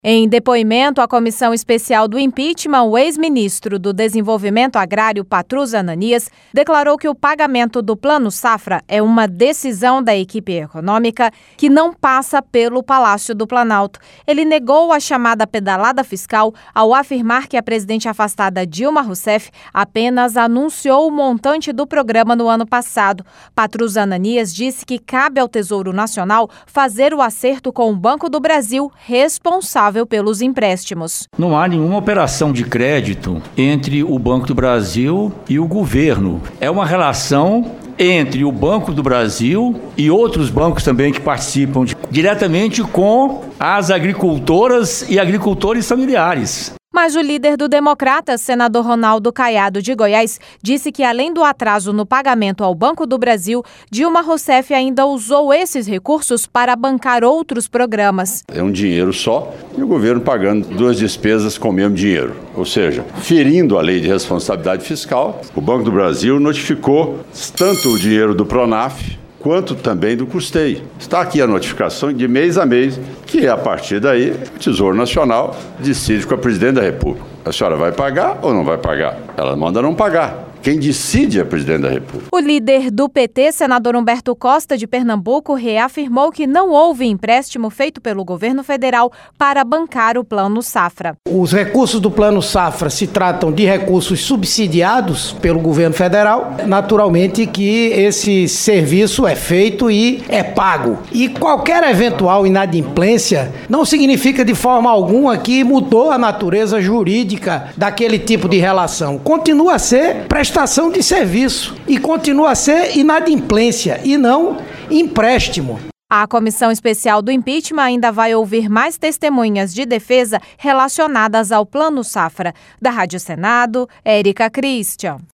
Em depoimento à Comissão Especial do Impeachment, o ex-ministro do Desenvolvimento Agrário, Patrus Ananias, declarou que o pagamento do Plano Safra é uma decisão da equipe econômica que não passa pelo Palácio do Planalto. Ele negou a chamada pedalada fiscal ao afirmar que a presidente afastada Dilma Rousseff apenas anunciou o montante do programa no ano passado. Patrus Ananias disse que cabe ao Tesouro Nacional fazer o acerto com o Banco do Brasil, responsável pelos empréstimos. Não há nenhuma operação de crédito entre o Banco do Brasil e o governo. É uma relação entre o Banco do Brasil e outros bancos também que participam diretamente com as agricultoras e agricultores familiares. Mas o líder do Democratas, senador Ronaldo Caiado de Goiás, disse que além do atraso no pagamento ao Banco do Brasil, Dilma Rousseff ainda usou esses recursos para bancar outros programas. É um dinheiro só e o governo pagando duas despesas com o mesmo dinheiro. Ou seja, ferindo a lei de responsabilidade fiscal, o Banco do Brasil notificou tanto o dinheiro do Pronaf quanto também do custeio. Está aqui a notificação de mês a mês, que a partir daí o Tesouro Nacional decide com a presidente da República. A senhora vai pagar ou não vai pagar? Ela manda não pagar. Quem decide é a presidente da República. O líder do PT, senador Humberto Costa, de Pernambuco, reafirmou que não houve empréstimo feito pelo governo federal para bancar o Plano Safra. Os recursos do Plano Safra se tratam de recursos subsidiados pelo governo federal. Naturalmente que esse serviço é feito e é pago. E qualquer eventual inadimplência não significa de forma alguma que mudou a natureza jurídica daquele tipo de relação. Continua a ser prestação de serviço e continua a ser inadimplência e não empréstimo. A Comissão Especial do Impeachment ainda vai ouvir mais testemunhas de defesa relacionadas ao Plano Safra. Da Rádio Senado, Érica Christian.